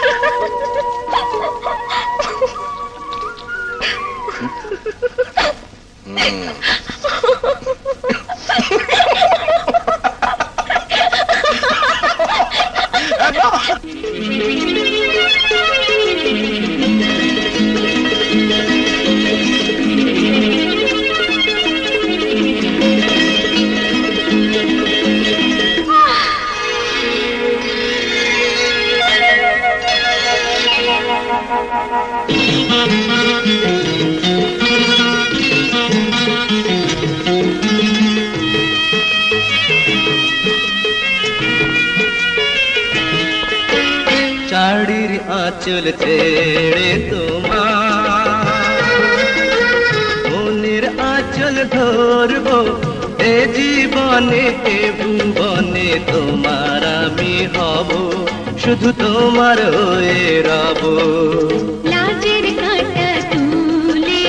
শাড়ির আঁচল ছেড়ে তোমার মনের আঁচল ধরবো এ জীবনে এ ভুবনে তোমার আমি হব শুধু তোমার হয়ে রব লাজের কাঁটা তুলে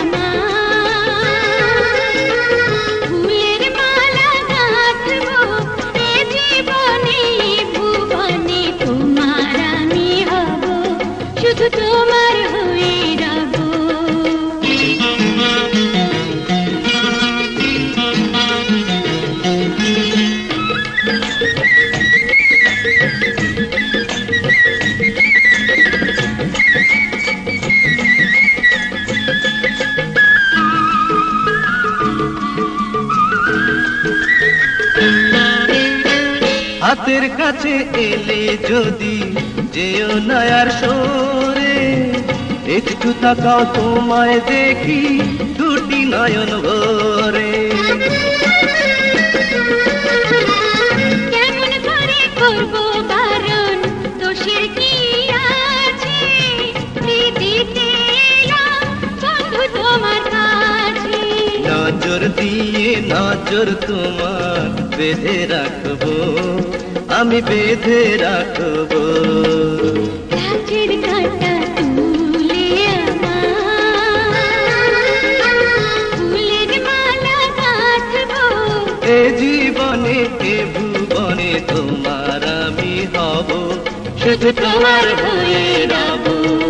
ফুলের মালা গাঁথবো এ জীবনে ভুবনে তোমার আমি হব শুধু তোমার হয়ে রব হাতের কাছে এলে যদি যেও নয়ার সরে একটু তাকাও তোমায় দেখি দুটি নয়ন ভরে কেমন করে করবো বারণ দোষের কি আছে দিতে এলাম বন্ধু তোমার কাছে নজর দিয়ে নজর তোমার বেঁধে রাখবো আমি বেঁধে রাখবো লাজের কাঁটা তুলে ফুলের মালা গাঁথবো এ জীবনে এ ভুবনে তোমার আমি হব শুধু তোমার হয়ে রব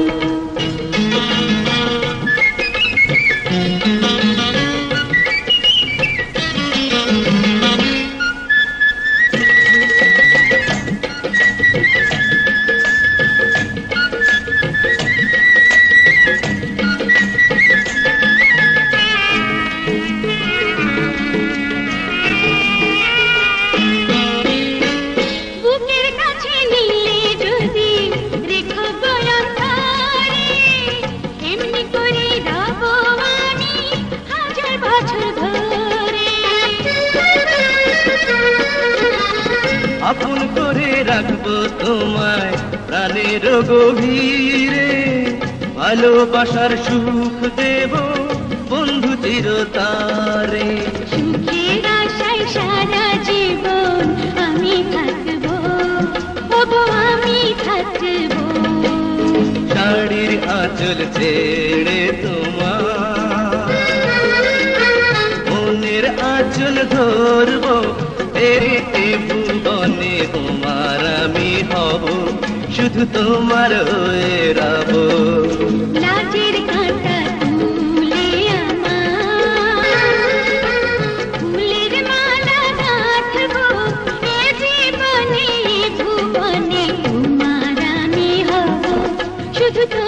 বুকের কাছে নিলে যদি রেখো বয়ন্তরে এমনি করে রব আমি হাজার বছর ধরে আপন করে রাখবো তোমায় প্রাণের গভীরে ভালোবাসার সুখ দেব বন্ধু চিরতারে সুখের আশায় সারা জীবন আমি থাকবো ওগো আমি থাকবো শাড়ির আঁচল ছেড়ে তোমার মনের আঁচল ধরবো এ ভুবনে তোমার আমি হব শুধু তোমার হয়ে রব লাজের কাঁটা তুলে ফুলের মালা গাঁথবো এ জীবনে ভুবনে তোমার আমি হব শুধু